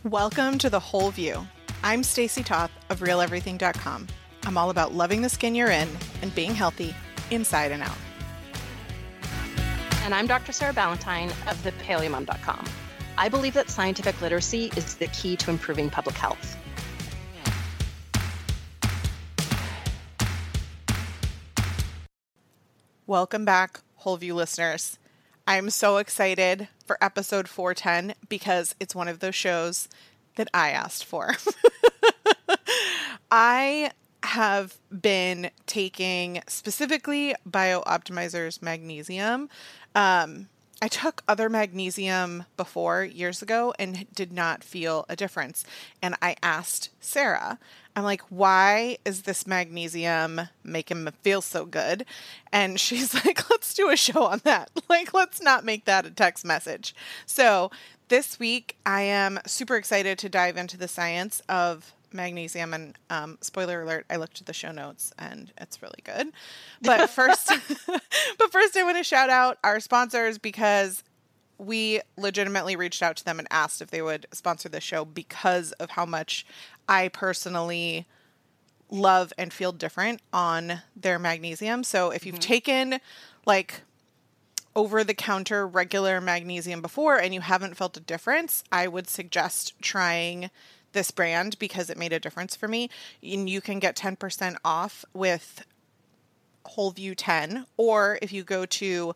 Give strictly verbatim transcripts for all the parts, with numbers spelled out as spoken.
Welcome to The Whole View. I'm Stacy Toth of Real Everything dot com. I'm all about loving the skin you're in and being healthy inside and out. And I'm Doctor Sarah Ballantyne of the Paleo Mom dot com. I believe that scientific literacy is the key to improving public health. Welcome back, Whole View listeners. I'm so excited for episode four ten because it's one of those shows that I asked for. I have been taking specifically BioOptimizer's magnesium. Um, I took other magnesium before years ago and did not feel a difference. And I asked Sarah, I'm like, why is this magnesium making me feel so good? And she's like, let's do a show on that. Like, let's not make that a text message. So this week, I am super excited to dive into the science of magnesium. And um, spoiler alert, I looked at the show notes and it's really good. But first, but first I want to shout out our sponsors because we legitimately reached out to them and asked if they would sponsor the show because of how much I personally love and feel different on their magnesium. So if you've mm-hmm. taken like over the counter regular magnesium before and you haven't felt a difference, I would suggest trying this brand because it made a difference for me. And you can get ten percent off with WholeView ten, or if you go to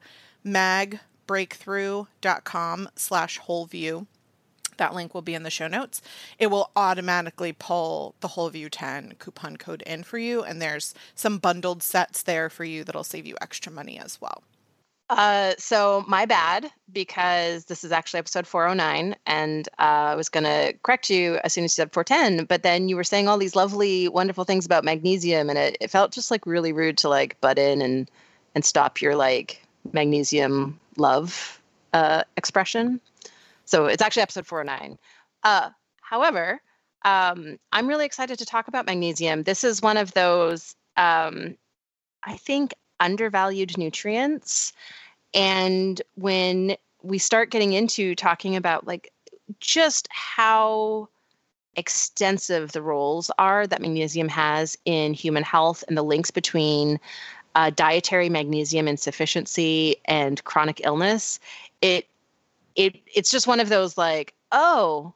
magbreakthrough.com slash WholeView, that link will be in the show notes. It will automatically pull the WholeView ten coupon code in for you. And there's some bundled sets there for you that'll save you extra money as well. Uh, so my bad, because this is actually episode four oh nine, and uh, I was going to correct you as soon as you said four ten, but then you were saying all these lovely, wonderful things about magnesium, and it, it felt just like really rude to like butt in and, and stop your like magnesium love uh, expression. So it's actually episode four oh nine. Uh, however, um, I'm really excited to talk about magnesium. This is one of those, um, I think, undervalued nutrients. And when we start getting into talking about like just how extensive the roles are that magnesium has in human health and the links between uh, dietary magnesium insufficiency and chronic illness, it it it's just one of those like, oh,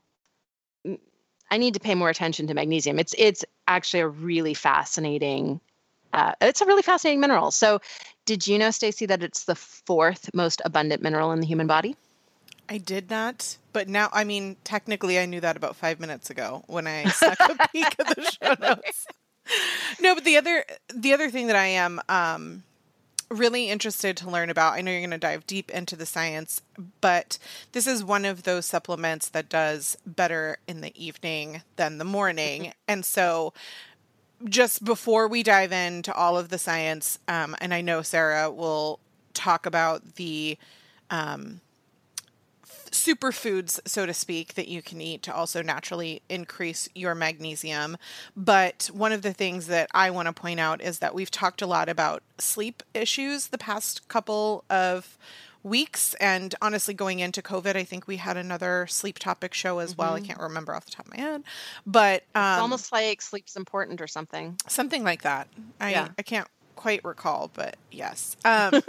I need to pay more attention to magnesium. It's it's actually a really fascinating Uh, it's a really fascinating mineral. So did you know, Stacy, that it's the fourth most abundant mineral in the human body? I did not, but now, I mean, technically I knew that about five minutes ago when I stuck a peek at the show notes. No, but the other, the other thing that I am um, really interested to learn about, I know you're going to dive deep into the science, but this is one of those supplements that does better in the evening than the morning. And so just before we dive into all of the science, um, and I know Sarah will talk about the um, f- superfoods, so to speak, that you can eat to also naturally increase your magnesium. But one of the things that I want to point out is that we've talked a lot about sleep issues the past couple of weeks. And honestly, going into COVID, I think we had another sleep topic show as mm-hmm. well. I can't remember off the top of my head, but um, it's almost like sleep's important or something. Something like that. I, yeah. I can't quite recall, but yes. Um,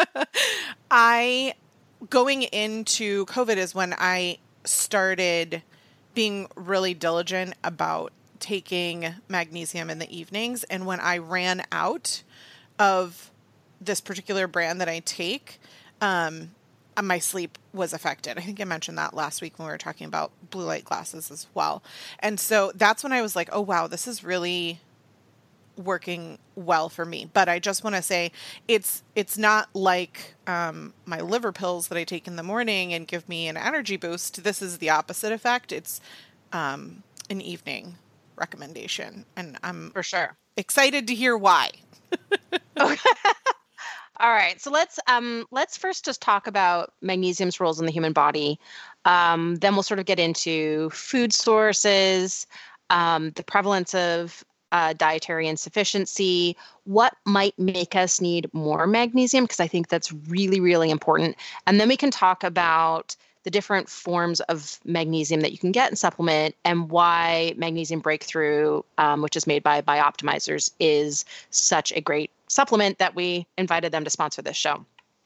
I, going into COVID is when I started being really diligent about taking magnesium in the evenings. And when I ran out of this particular brand that I take, Um, my sleep was affected. I think I mentioned that last week when we were talking about blue light glasses as well. And so that's when I was like, oh, wow, this is really working well for me. But I just want to say it's, it's not like, um, my liver pills that I take in the morning and give me an energy boost. This is the opposite effect. It's, um, an evening recommendation, and I'm for sure excited to hear why. Okay. All right, so let's um, let's first just talk about magnesium's roles in the human body. Um, then we'll sort of get into food sources, um, the prevalence of uh, dietary insufficiency, what might make us need more magnesium, because I think that's really, really important. And then we can talk about the different forms of magnesium that you can get in supplement, and why Magnesium Breakthrough, um, which is made by Bioptimizers, is such a great supplement that we invited them to sponsor this show.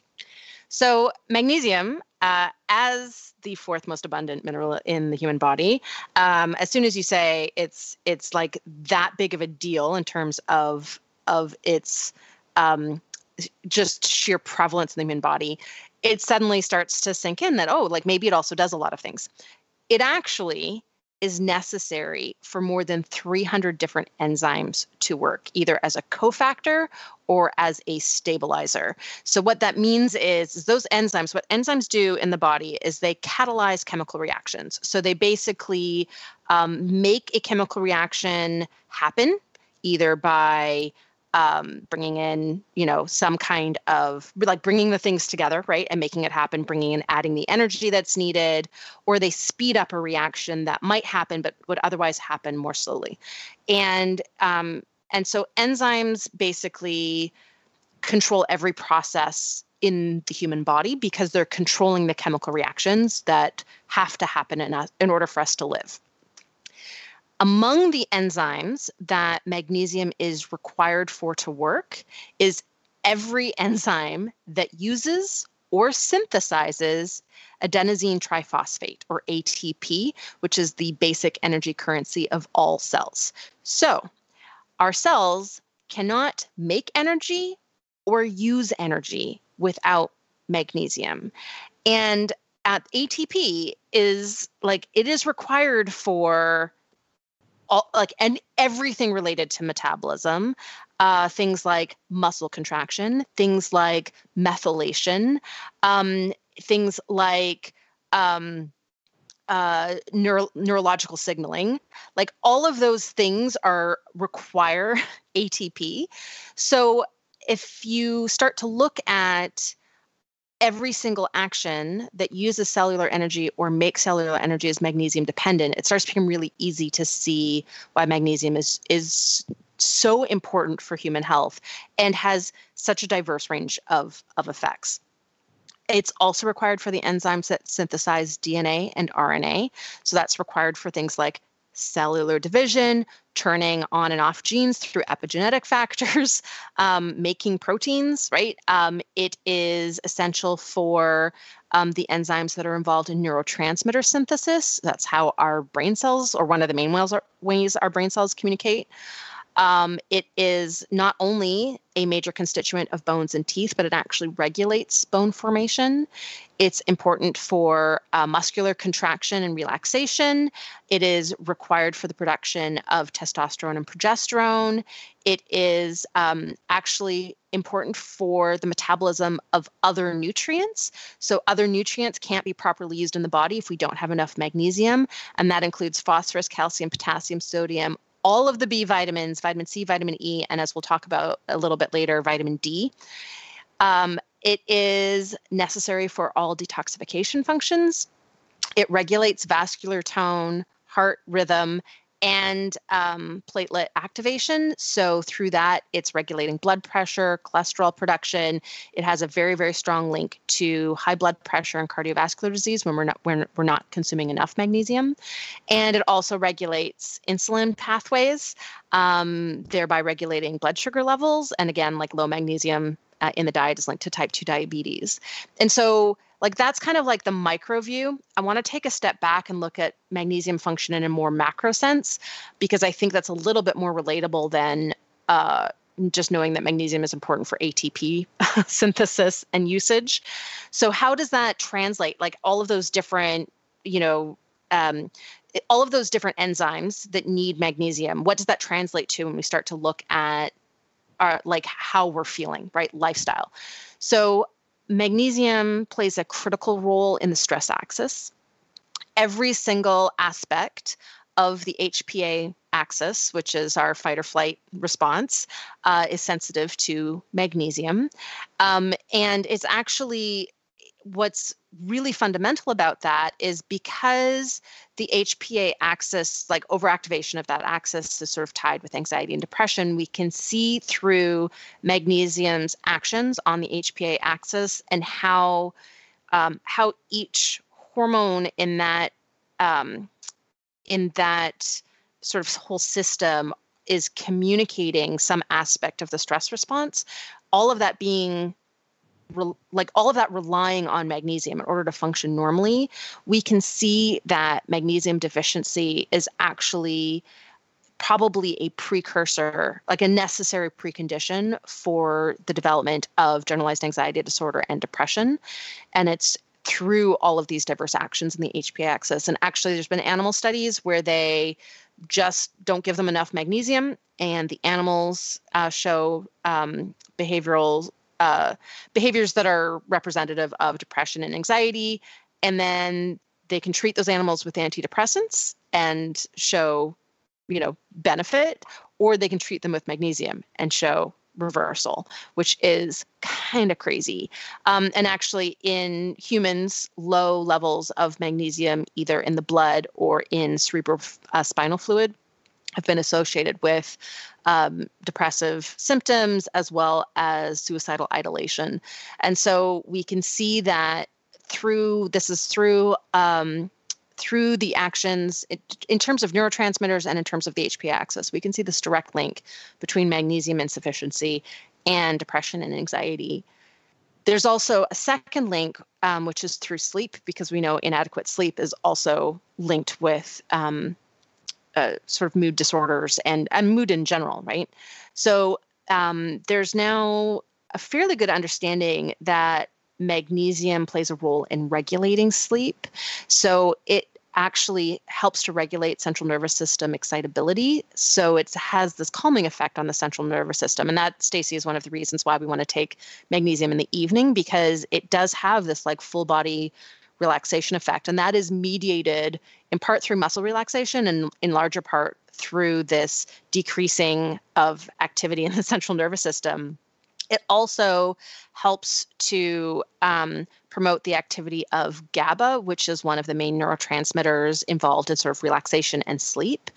So magnesium, uh, as the fourth most abundant mineral in the human body, um, as soon as you say it's it's like that big of a deal in terms of of its um, just sheer prevalence in the human body, it suddenly starts to sink in that, oh, like maybe it also does a lot of things. It actually is necessary for more than three hundred different enzymes to work, either as a cofactor or as a stabilizer. So what that means is, is those enzymes, what enzymes do in the body is they catalyze chemical reactions. So they basically um, make a chemical reaction happen, either by Um, bringing in, you know, some kind of like bringing the things together, right, and making it happen, bringing in, adding the energy that's needed, or they speed up a reaction that might happen but would otherwise happen more slowly. And um, and so enzymes basically control every process in the human body because they're controlling the chemical reactions that have to happen in us in order for us to live. Among the enzymes that magnesium is required for to work is every enzyme that uses or synthesizes adenosine triphosphate, or A T P, which is the basic energy currency of all cells. So our cells cannot make energy or use energy without magnesium. And at A T P is like, it is required for all, like, and everything related to metabolism, uh, things like muscle contraction, things like methylation, um, things like um, uh, neuro- neurological signaling. Like all of those things are require A T P. So if you start to look at every single action that uses cellular energy or makes cellular energy as magnesium dependent, it starts to become really easy to see why magnesium is is so important for human health and has such a diverse range of, of effects. It's also required for the enzymes that synthesize D N A and R N A. So that's required for things like cellular division, turning on and off genes through epigenetic factors, um, making proteins, right? Um, it is essential for um, the enzymes that are involved in neurotransmitter synthesis. That's how our brain cells, or one of the main ways our, ways our brain cells communicate. Um, it is not only a major constituent of bones and teeth, but it actually regulates bone formation. It's important for uh, muscular contraction and relaxation. It is required for the production of testosterone and progesterone. It is um, actually important for the metabolism of other nutrients. So other nutrients can't be properly used in the body if we don't have enough magnesium, and that includes phosphorus, calcium, potassium, sodium, all of the B vitamins, vitamin C, vitamin E, and as we'll talk about a little bit later, vitamin D. Um, it is necessary for all detoxification functions. It regulates vascular tone, heart rhythm, and um, platelet activation. So through that, it's regulating blood pressure, cholesterol production. It has a very, very strong link to high blood pressure and cardiovascular disease when we're not when we're not consuming enough magnesium. And it also regulates insulin pathways, um, thereby regulating blood sugar levels. And again, like low magnesium uh, in the diet is linked to type two diabetes. And so like that's kind of like the micro view. I want to take a step back and look at magnesium function in a more macro sense, because I think that's a little bit more relatable than uh, just knowing that magnesium is important for A T P synthesis and usage. So how does that translate? Like all of those different, you know, um, all of those different enzymes that need magnesium, what does that translate to when we start to look at our, like how we're feeling, right? Lifestyle. So magnesium plays a critical role in the stress axis. Every single aspect of the H P A axis, which is our fight or flight response, uh, is sensitive to magnesium. Um, and it's actually, what's really fundamental about that is because the H P A axis, like overactivation of that axis is sort of tied with anxiety and depression, we can see through magnesium's actions on the H P A axis and how um, how each hormone in that um, in that sort of whole system is communicating some aspect of the stress response, all of that being re- like all of that relying on magnesium in order to function normally, we can see that magnesium deficiency is actually probably a precursor, like a necessary precondition for the development of generalized anxiety disorder and depression. And it's through all of these diverse actions in the H P A axis. And actually, there's been animal studies where they just don't give them enough magnesium, and the animals uh, show um, behavioral uh, behaviors that are representative of depression and anxiety. And then they can treat those animals with antidepressants and show, you know, benefit, or they can treat them with magnesium and show reversal, which is kind of crazy. Um, and actually in humans, low levels of magnesium, either in the blood or in cerebral uh, spinal fluid, have been associated with um, depressive symptoms as well as suicidal ideation. And so we can see that through, this is through, um, through the actions in terms of neurotransmitters and in terms of the H P A axis, we can see this direct link between magnesium insufficiency and depression and anxiety. There's also a second link, um, which is through sleep, because we know inadequate sleep is also linked with um, uh, sort of mood disorders and, and mood in general, right? So um, there's now a fairly good understanding that magnesium plays a role in regulating sleep. So it actually helps to regulate central nervous system excitability. So it has this calming effect on the central nervous system. And that, Stacey, is one of the reasons why we want to take magnesium in the evening, because it does have this like full body relaxation effect. And that is mediated in part through muscle relaxation and in larger part through this decreasing of activity in the central nervous system. It also helps to um, promote the activity of GABA, which is one of the main neurotransmitters involved in sort of relaxation and sleep.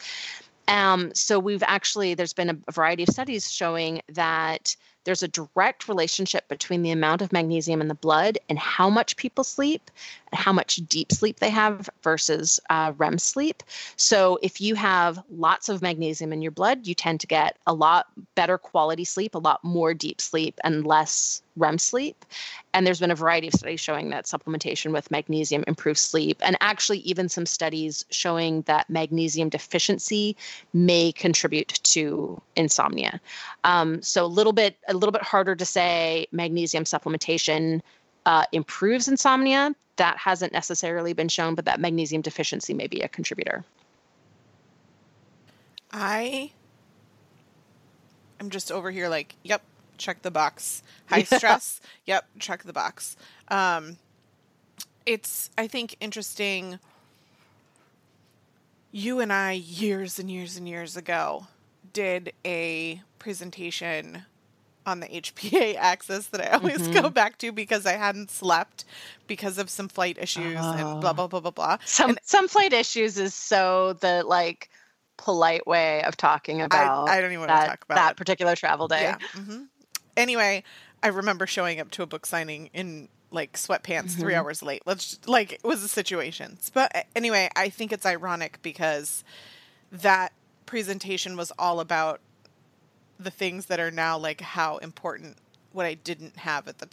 Um, so we've actually, there's been a, a variety of studies showing that there's a direct relationship between the amount of magnesium in the blood and how much people sleep and how much deep sleep they have versus uh, R E M sleep. So if you have lots of magnesium in your blood, you tend to get a lot better quality sleep, a lot more deep sleep, and less R E M sleep. And there's been a variety of studies showing that supplementation with magnesium improves sleep, and actually even some studies showing that magnesium deficiency may contribute to insomnia. Um, so a little bit, a little bit harder to say magnesium supplementation uh, improves insomnia. That hasn't necessarily been shown, but that magnesium deficiency may be a contributor. I am just over here like, yep, check the box. High stress, yep, check the box. Um, it's, I think, interesting. You and I, years and years and years ago, did a presentation on the H P A axis that I always mm-hmm. go back to because I hadn't slept because of some flight issues oh. and blah, blah, blah, blah, blah. Some, and, some flight issues is so the, like, polite way of talking about I, I don't even that, want to talk about that it. particular travel day. Yeah. Mm-hmm. Anyway, I remember showing up to a book signing in like sweatpants mm-hmm. three hours late. Let's just, like, it was a situation. But anyway, I think it's ironic because that presentation was all about the things that are now like how important what I didn't have at the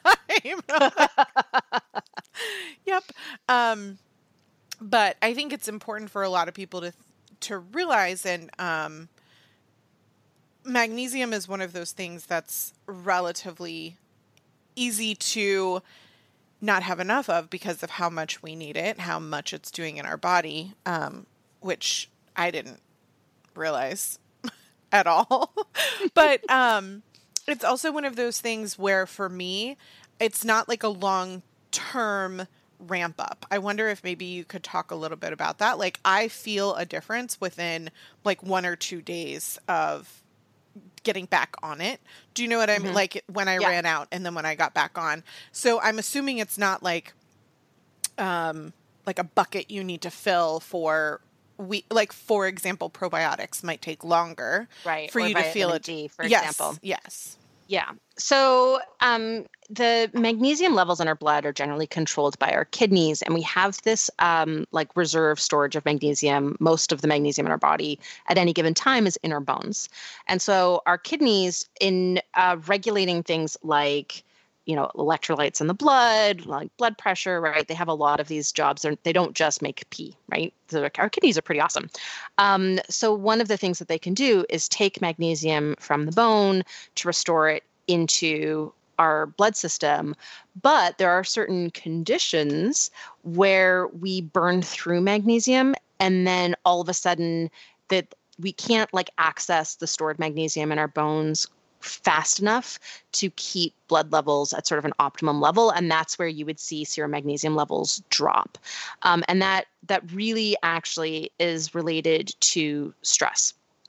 time. Yep. Um, but I think it's important for a lot of people to to realize, and um, magnesium is one of those things that's relatively easy to not have enough of because of how much we need it, how much it's doing in our body, um, which I didn't realize at all. But um, it's also one of those things where for me, it's not like a long-term ramp up. I wonder if maybe you could talk a little bit about that. Like, I feel a difference within like one or two days of getting back on it. Do you know what I mean? Mm-hmm. Like when I yeah. ran out and then when I got back on. So I'm assuming it's not like, um, like a bucket you need to fill for we like, for example, probiotics might take longer right. for or you to feel it. D, for yes, example. Yes. Yeah. So um, the magnesium levels in our blood are generally controlled by our kidneys, and we have this um, like reserve storage of magnesium. Most of the magnesium in our body at any given time is in our bones. And so our kidneys, in uh, regulating things like, you know, electrolytes in the blood, like blood pressure, right? They have a lot of these jobs. They're, they don't just make pee, right? So our kidneys are pretty awesome. Um, so one of the things that they can do is take magnesium from the bone to restore it into our blood system. But there are certain conditions where we burn through magnesium, and then all of a sudden that we can't like access the stored magnesium in our bones fast enough to keep blood levels at sort of an optimum level, and that's where you would see serum magnesium levels drop. Um, and that that really actually is related to stress.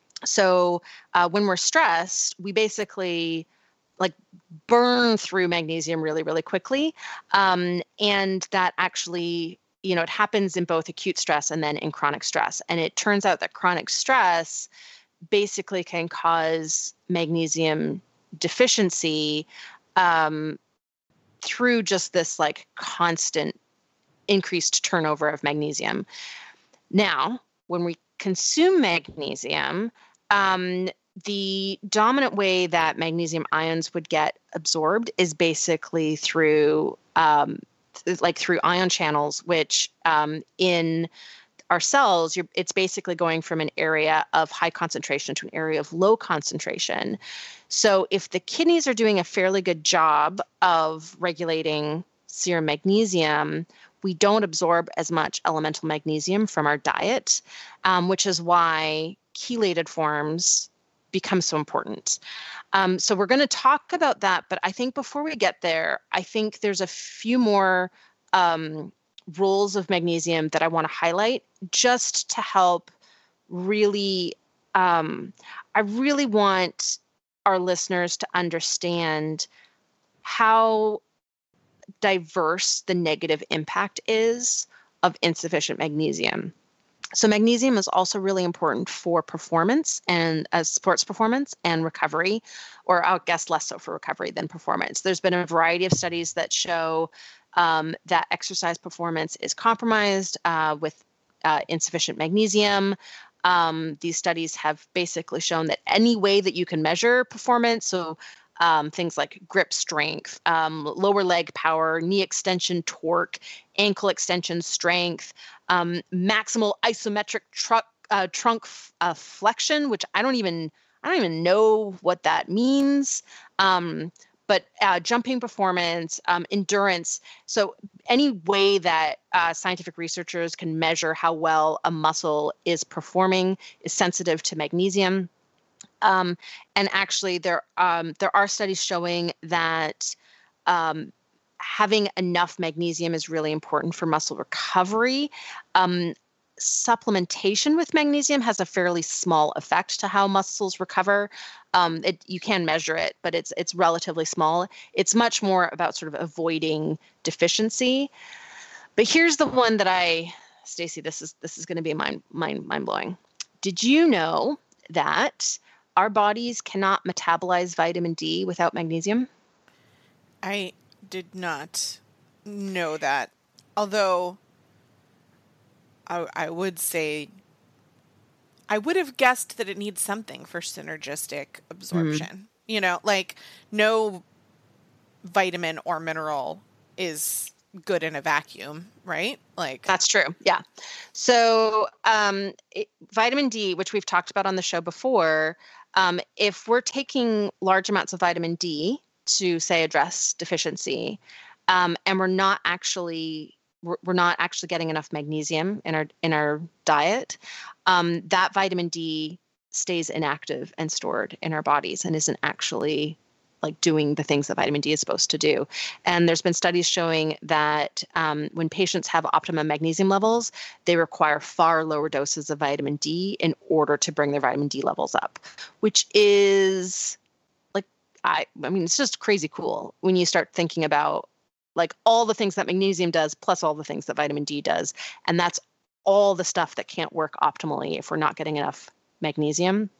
So uh, when we're stressed, we basically like burn through magnesium really, really quickly. Um, and that actually, you know, it happens in both acute stress and then in chronic stress. And it turns out that chronic stress basically can cause magnesium deficiency um, through just this like constant increased turnover of magnesium. Now, when we consume magnesium, um, the dominant way that magnesium ions would get absorbed is basically through um, th- like through ion channels, which um, in our cells, you're, it's basically going from an area of high concentration to an area of low concentration. So if the kidneys are doing a fairly good job of regulating serum magnesium, we don't absorb as much elemental magnesium from our diet, um, which is why chelated forms become so important. Um, so we're going to talk about that, but I think before we get there, I think there's a few more um, roles of magnesium that I want to highlight just to help really, um, I really want our listeners to understand how diverse the negative impact is of insufficient magnesium. So magnesium is also really important for performance and as uh, sports performance and recovery, or I guess less so for recovery than performance. There's been a variety of studies that show um, that exercise performance is compromised uh, with uh, insufficient magnesium. Um, these studies have basically shown that any way that you can measure performance, so um, things like grip strength, um, lower leg power, knee extension torque, ankle extension strength, um, maximal isometric tru- uh, trunk f- uh, flexion, which I don't even I don't even know what that means. Um, but uh, jumping performance, um, endurance. So any way that uh, scientific researchers can measure how well a muscle is performing is sensitive to magnesium. Um, and actually, there um, there are studies showing that um, having enough magnesium is really important for muscle recovery. Um, supplementation with magnesium has a fairly small effect to how muscles recover. Um, it, you can measure it, but it's it's relatively small. It's much more about sort of avoiding deficiency. But here's the one that I, Stacy, this is this is going to be mind mind mind blowing. Did you know that our bodies cannot metabolize vitamin D without magnesium? I did not know that. Although I, I would say I would have guessed that it needs something for synergistic absorption. Mm. You know, like no vitamin or mineral is good in a vacuum, right? Like that's true. Yeah. So um, it, vitamin D, which we've talked about on the show before, um, if we're taking large amounts of vitamin D to say address deficiency, um, and we're not actually we're, we're not actually getting enough magnesium in our in our diet, um, that vitamin D stays inactive and stored in our bodies and isn't actually like doing the things that vitamin D is supposed to do. And there's been studies showing that um, when patients have optimum magnesium levels, they require far lower doses of vitamin D in order to bring their vitamin D levels up, which is like, I, I mean, it's just crazy cool when you start thinking about like all the things that magnesium does, plus all the things that vitamin D does. And that's all the stuff that can't work optimally if we're not getting enough magnesium.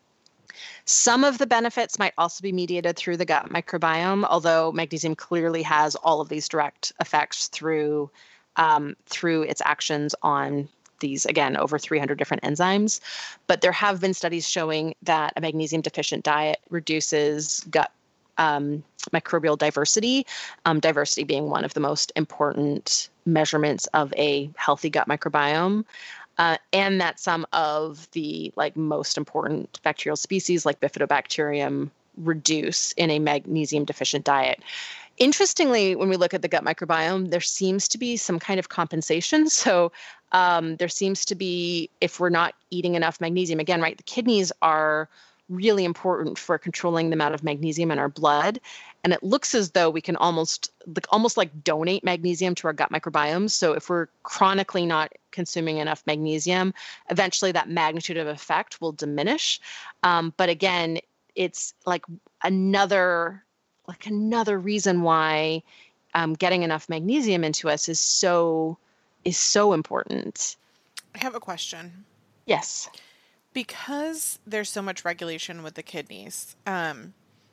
Some of the benefits might also be mediated through the gut microbiome, although magnesium clearly has all of these direct effects through um, through its actions on these, again, over three hundred different enzymes. But there have been studies showing that a magnesium deficient diet reduces gut um, microbial diversity, um, diversity being one of the most important measurements of a healthy gut microbiome. Uh, and that some of the like most important bacterial species like Bifidobacterium reduce in a magnesium deficient diet. Interestingly, when we look at the gut microbiome, there seems to be some kind of compensation. So um, there seems to be, if we're not eating enough magnesium, again, right, the kidneys are really important for controlling the amount of magnesium in our blood. And it looks as though we can almost like almost like donate magnesium to our gut microbiome. So if we're chronically not consuming enough magnesium, eventually that magnitude of effect will diminish. Um, but again, it's like another like another reason why um, getting enough magnesium into us is so is so important. I have a question. Yes. Because there's so much regulation with the kidneys, um,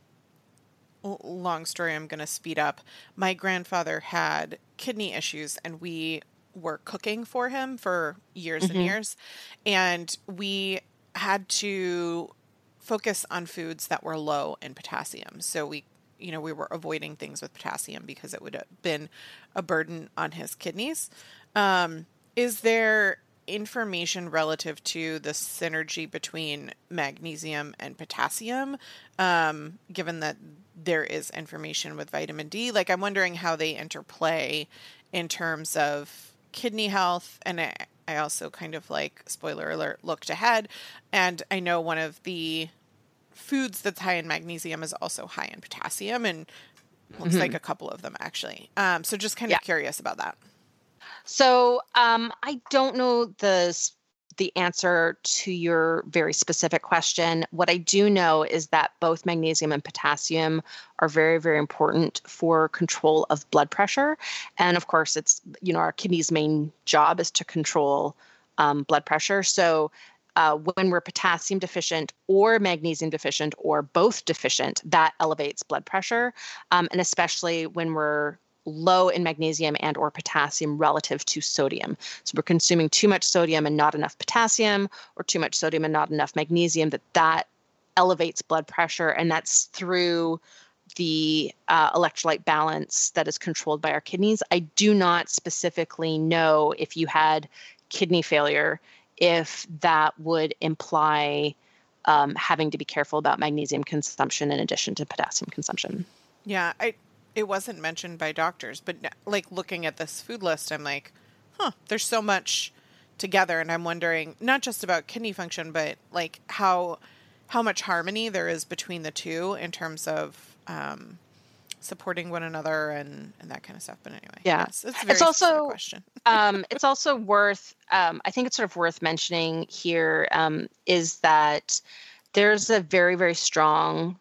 l- long story, I'm going to speed up. My grandfather had kidney issues, and we were cooking for him for years Mm-hmm. and years. And we had to focus on foods that were low in potassium. So we, you know, we were avoiding things with potassium because it would have been a burden on his kidneys. Um, is there information relative to the synergy between magnesium and potassium, um, given that there is information with vitamin D? Like, I'm wondering how they interplay in terms of kidney health. And I, I also kind of like, spoiler alert, looked ahead. And I know one of the foods that's high in magnesium is also high in potassium, and looks Mm-hmm. like a couple of them actually. Um, so just kind Yeah. of curious about that. So um, I don't know the s- the answer to your very specific question. What I do know is that both magnesium and potassium are very, very important for control of blood pressure. And of course, it's, you know, our kidney's main job is to control um, blood pressure. So uh, when we're potassium deficient or magnesium deficient or both deficient, that elevates blood pressure. Um, and especially when we're low in magnesium and or potassium relative to sodium. So we're consuming too much sodium and not enough potassium, or too much sodium and not enough magnesium, that that elevates blood pressure. And that's through the uh, electrolyte balance that is controlled by our kidneys. I do not specifically know if you had kidney failure, if that would imply um, having to be careful about magnesium consumption in addition to potassium consumption. Yeah, I it wasn't mentioned by doctors, but n- like looking at this food list, I'm like, huh, there's so much together, and I'm wondering not just about kidney function, but like how how much harmony there is between the two in terms of um, supporting one another and and that kind of stuff. But anyway, Yeah. yes, it's a very It's specific also question. um, it's also worth, um, I think it's sort of worth mentioning here, um, is that there's a very, very strong,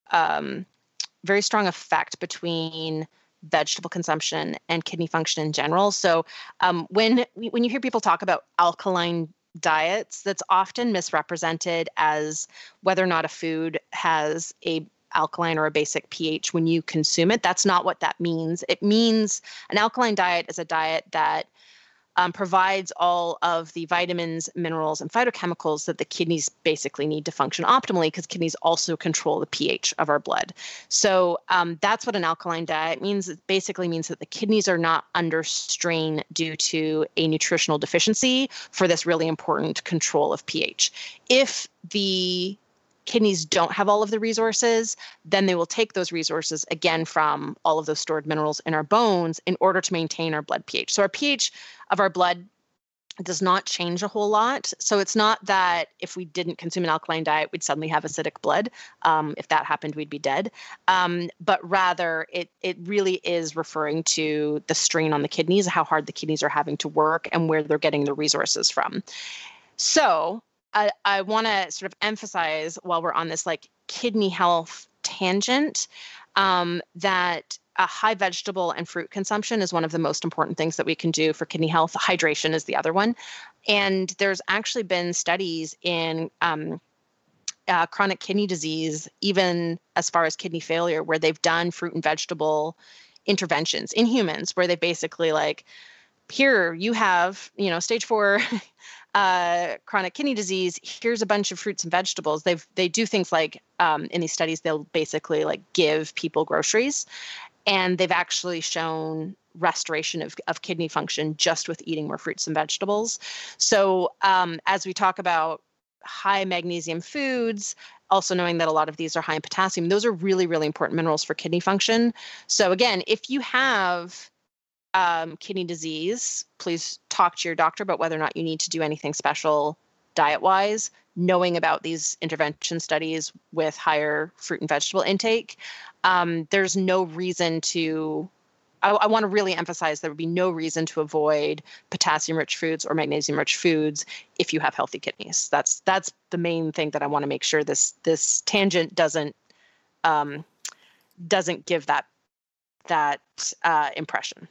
um, very strong effect between vegetable consumption and kidney function in general. So um, when when you hear people talk about alkaline diets, that's often misrepresented as whether or not a food has a alkaline or a basic pH when you consume it. That's not what that means. It means an alkaline diet is a diet that um, provides all of the vitamins, minerals, and phytochemicals that the kidneys basically need to function optimally, because kidneys also control the pH of our blood. So um, that's what an alkaline diet means. It basically means that the kidneys are not under strain due to a nutritional deficiency for this really important control of pH. If the kidneys don't have all of the resources, then they will take those resources again from all of those stored minerals in our bones in order to maintain our blood pH. So our pH of our blood does not change a whole lot. So it's not that if we didn't consume an alkaline diet, we'd suddenly have acidic blood. Um, if that happened, we'd be dead. Um, but rather, it it really is referring to the strain on the kidneys, how hard the kidneys are having to work, and where they're getting the resources from. So I, I want to sort of emphasize, while we're on this like kidney health tangent, um, that a high vegetable and fruit consumption is one of the most important things that we can do for kidney health. Hydration is the other one. And there's actually been studies in um, uh, chronic kidney disease, even as far as kidney failure, where they've done fruit and vegetable interventions in humans, where they basically like, here you have, you know, stage four uh, chronic kidney disease. Here's a bunch of fruits and vegetables. They've they do things like um, in these studies, they'll basically like give people groceries, and they've actually shown restoration of, of kidney function just with eating more fruits and vegetables. So um, as we talk about high magnesium foods, also knowing that a lot of these are high in potassium, those are really, really important minerals for kidney function. So again, if you have um, kidney disease, please talk to your doctor about whether or not you need to do anything special diet-wise, knowing about these intervention studies with higher fruit and vegetable intake. Um, there's no reason to, I, I want to really emphasize there would be no reason to avoid potassium-rich foods or magnesium-rich foods if you have healthy kidneys. That's that's the main thing that I want to make sure this this tangent doesn't um, doesn't give that that uh, impression.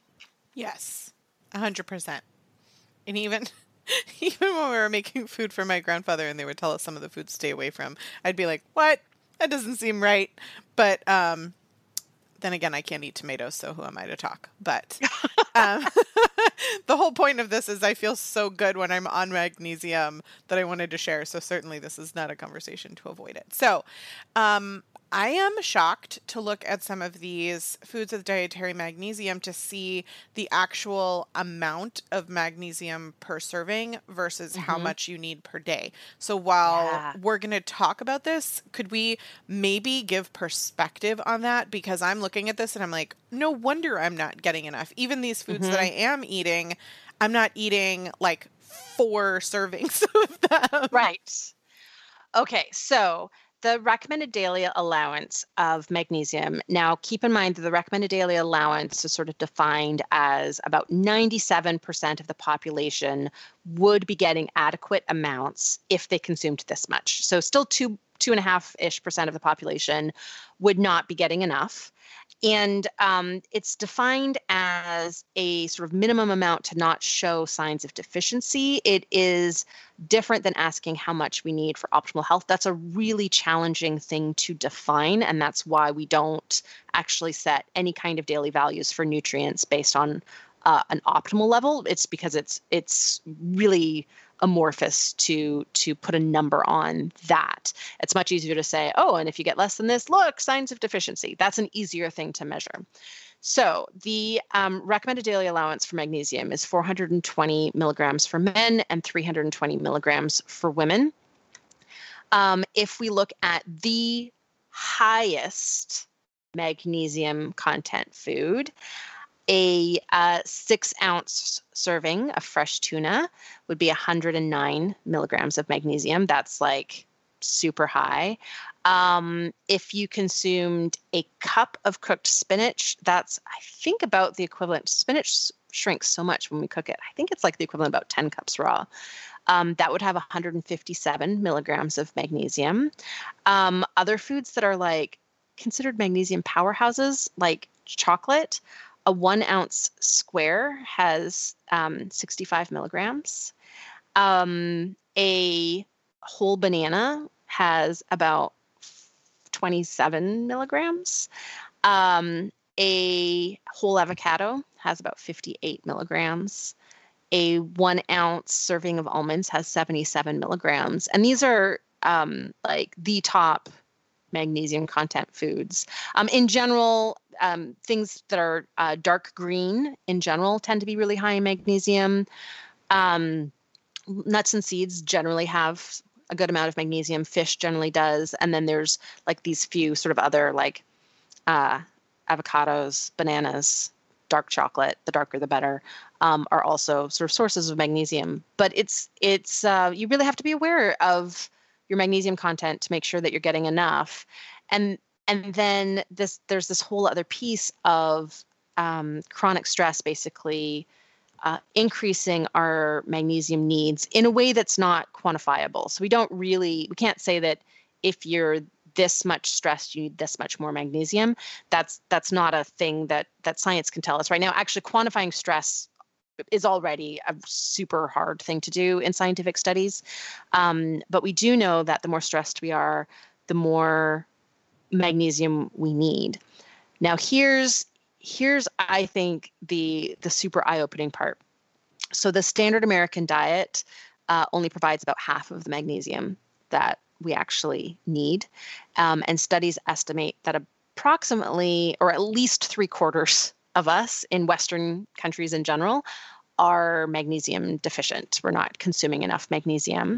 Yes, one hundred percent. And even even when we were making food for my grandfather and they would tell us some of the foods to stay away from, I'd be like, what? That doesn't seem right. But um, then again, I can't eat tomatoes, so who am I to talk? But um, the whole point of this is I feel so good when I'm on magnesium that I wanted to share. So certainly this is not a conversation to avoid it. So um, I am shocked to look at some of these foods with dietary magnesium to see the actual amount of magnesium per serving versus mm-hmm. how much you need per day. So while yeah. we're going to talk about this, could we maybe give perspective on that? Because I'm looking at this and I'm like, no wonder I'm not getting enough. Even these foods mm-hmm. that I am eating, I'm not eating like four servings of them. Right. Okay, so the recommended daily allowance of magnesium. Now, keep in mind that the recommended daily allowance is sort of defined as about ninety-seven percent of the population would be getting adequate amounts if they consumed this much. So still two, two and a half-ish percent of the population would not be getting enough. And um, it's defined as a sort of minimum amount to not show signs of deficiency. It is different than asking how much we need for optimal health. That's a really challenging thing to define, and that's why we don't actually set any kind of daily values for nutrients based on uh, an optimal level. It's because it's it's really amorphous to to put a number on that. It's much easier to say, oh, and if you get less than this, look, signs of deficiency. That's an easier thing to measure. So the um, recommended daily allowance for magnesium is four hundred twenty milligrams for men and three hundred twenty milligrams for women. Um, if we look at the highest magnesium content food, a uh, six ounce serving of fresh tuna would be one hundred nine milligrams of magnesium. That's like super high. Um, if you consumed a cup of cooked spinach, that's, I think, about the equivalent. Spinach shrinks so much when we cook it. I think it's like the equivalent of about ten cups raw. Um, that would have one hundred fifty-seven milligrams of magnesium. Um, other foods that are like considered magnesium powerhouses, like chocolate, a one ounce square has um, sixty-five milligrams. Um, a whole banana has about twenty-seven milligrams. Um, a whole avocado has about fifty-eight milligrams. A one ounce serving of almonds has seventy-seven milligrams. And these are um, like the top magnesium content foods. Um, in general, um, things that are uh, dark green in general tend to be really high in magnesium. Um, nuts and seeds generally have a good amount of magnesium. Fish generally does. And then there's like these few sort of other like uh, avocados, bananas, dark chocolate, the darker the better, um, are also sort of sources of magnesium. But it's, it's uh, you really have to be aware of your magnesium content to make sure that you're getting enough. And and then this there's this whole other piece of um, chronic stress basically uh, increasing our magnesium needs in a way that's not quantifiable. So we don't really, we can't say that if you're this much stressed, you need this much more magnesium. That's that's not a thing that that science can tell us right now. Actually, quantifying stress is already a super hard thing to do in scientific studies. Um, but we do know that the more stressed we are, the more magnesium we need. Now, here's here's I think the the super eye-opening part. So the standard American diet uh, only provides about half of the magnesium that we actually need, um, and studies estimate that approximately, or at least three quarters of us in Western countries in general, are magnesium deficient. We're not consuming enough magnesium.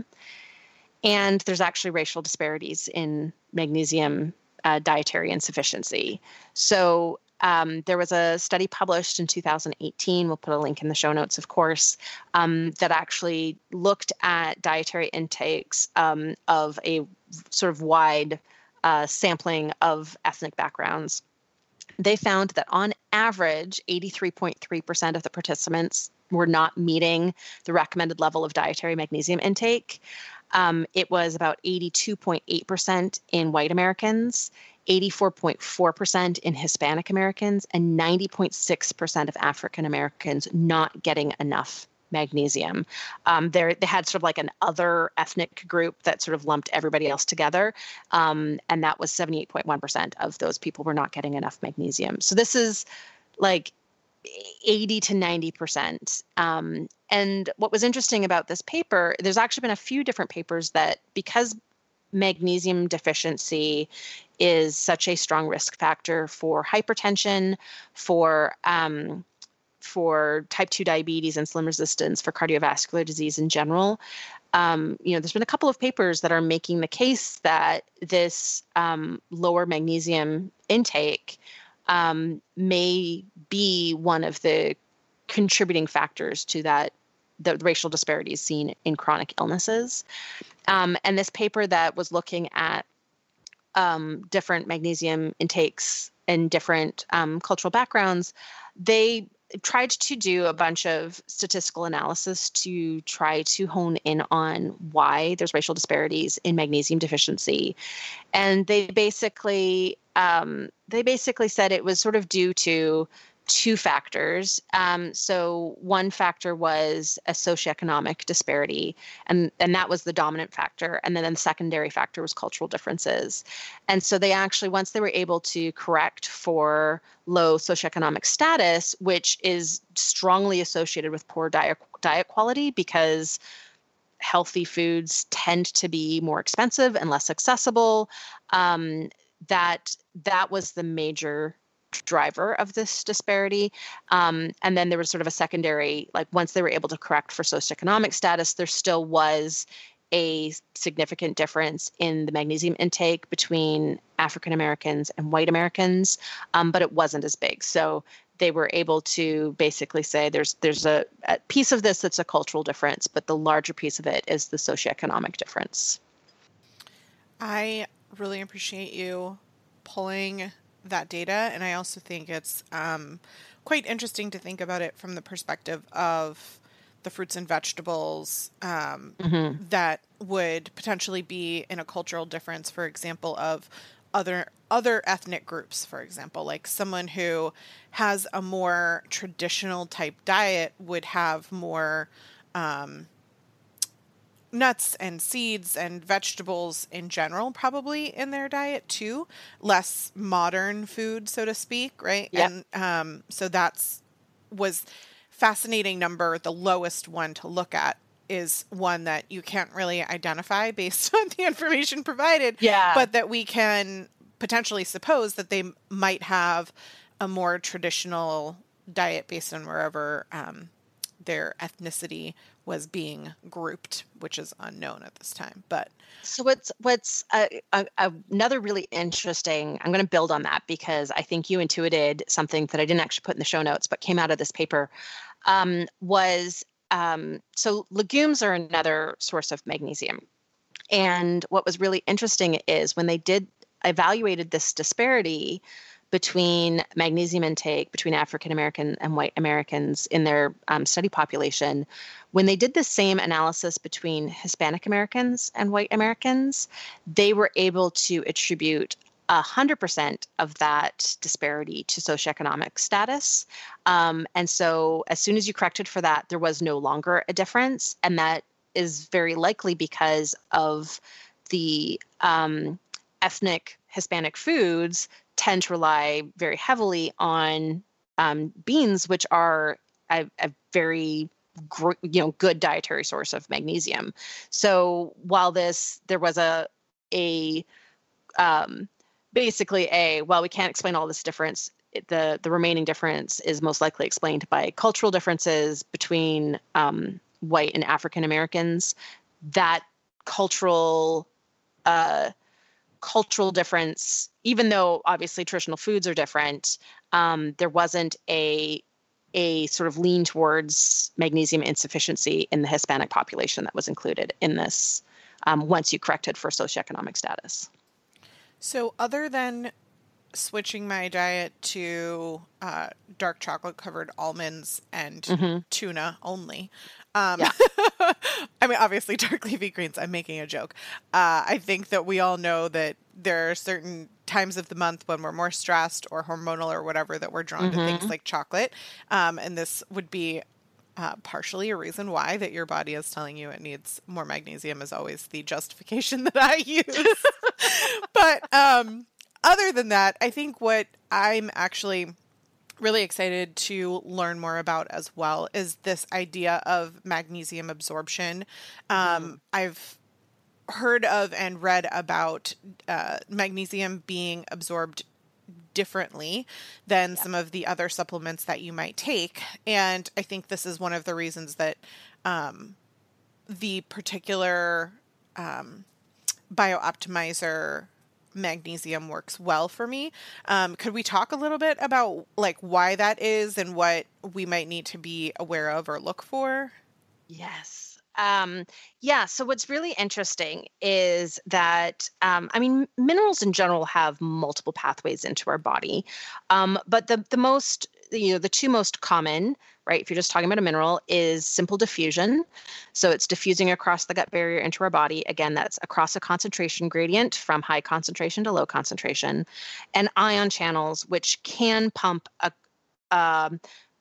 And there's actually racial disparities in magnesium uh, dietary insufficiency. So um, there was a study published in two thousand eighteen, we'll put a link in the show notes, of course, um, that actually looked at dietary intakes um, of a sort of wide uh, sampling of ethnic backgrounds. They found that on average, eighty-three point three percent of the participants were not meeting the recommended level of dietary magnesium intake. Um, it was about eighty-two point eight percent in white Americans, eighty-four point four percent in Hispanic Americans, and ninety point six percent of African Americans not getting enough magnesium. Um, they had sort of like an other ethnic group that sort of lumped everybody else together. Um, and that was seventy-eight point one percent of those people were not getting enough magnesium. So this is like eighty to ninety percent. Um, and what was interesting about this paper, there's actually been a few different papers that, because magnesium deficiency is such a strong risk factor for hypertension, for um, for type two diabetes, insulin resistance, for cardiovascular disease in general. Um, you know, there's been a couple of papers that are making the case that this um, lower magnesium intake um, may be one of the contributing factors to that, the racial disparities seen in chronic illnesses. Um, and this paper that was looking at um, different magnesium intakes in different um, cultural backgrounds, they tried to do a bunch of statistical analysis to try to hone in on why there's racial disparities in magnesium deficiency. And they basically um, they basically said it was sort of due to two factors. Um, so one factor was a socioeconomic disparity, and, and that was the dominant factor. And then the secondary factor was cultural differences. And so they actually, once they were able to correct for low socioeconomic status, which is strongly associated with poor diet, diet quality, because healthy foods tend to be more expensive and less accessible, um, that that was the major driver of this disparity. Um, and then there was sort of a secondary, like once they were able to correct for socioeconomic status, there still was a significant difference in the magnesium intake between African Americans and white Americans, um, but it wasn't as big. So they were able to basically say there's there's a, a piece of this that's a cultural difference, but the larger piece of it is the socioeconomic difference. I really appreciate you pulling that data, and I also think it's um, quite interesting to think about it from the perspective of the fruits and vegetables um, mm-hmm. that would potentially be in a cultural difference, for example, of other other ethnic groups, for example, like someone who has a more traditional type diet would have more um, nuts and seeds and vegetables in general, probably in their diet too, less modern food, so to speak. Right. Yep. And um, so that's was fascinating number. The lowest one to look at is one that you can't really identify based on the information provided. Yeah. But that we can potentially suppose that they might have a more traditional diet based on wherever um, their ethnicity was being grouped, which is unknown at this time. But so what's what's uh, uh, another really interesting, I'm going to build on that because I think you intuited something that I didn't actually put in the show notes, but came out of this paper, um, was um, so legumes are another source of magnesium. And what was really interesting is when they did evaluated this disparity between magnesium intake between African American and white Americans in their um, study population, when they did the same analysis between Hispanic Americans and white Americans, they were able to attribute one hundred percent of that disparity to socioeconomic status. Um, and so as soon as you corrected for that, there was no longer a difference. And that is very likely because of the um, ethnic Hispanic foods tend to rely very heavily on um, beans, which are a, a very gr- you know good dietary source of magnesium. So while this there was a a um, basically a well we can't explain all this difference. It, the the remaining difference is most likely explained by cultural differences between um, white and African Americans. That cultural uh, cultural difference, even though obviously traditional foods are different, um, there wasn't a a sort of lean towards magnesium insufficiency in the Hispanic population that was included in this um, once you corrected for socioeconomic status. So other than switching my diet to uh, dark chocolate covered almonds and mm-hmm. tuna only. Um, yeah. I mean, obviously dark leafy greens, I'm making a joke. Uh, I think that we all know that there are certain times of the month when we're more stressed or hormonal or whatever that we're drawn mm-hmm. to things like chocolate. Um, and this would be uh, partially a reason why that your body is telling you it needs more magnesium is always the justification that I use. But, um, other than that, I think what I'm actually really excited to learn more about as well is this idea of magnesium absorption. Um, mm. I've heard of and read about uh, magnesium being absorbed differently than yeah. some of the other supplements that you might take. And I think this is one of the reasons that um, the particular um, BioOptimizer magnesium works well for me. Um, could we talk a little bit about like why that is and what we might need to be aware of or look for? Yes. Um, yeah. So what's really interesting is that, um, I mean, minerals in general have multiple pathways into our body. Um, but the, the most, you know, the two most common, right, if you're just talking about a mineral, is simple diffusion. So it's diffusing across the gut barrier into our body. Again, that's across a concentration gradient from high concentration to low concentration. And ion channels, which can pump a um,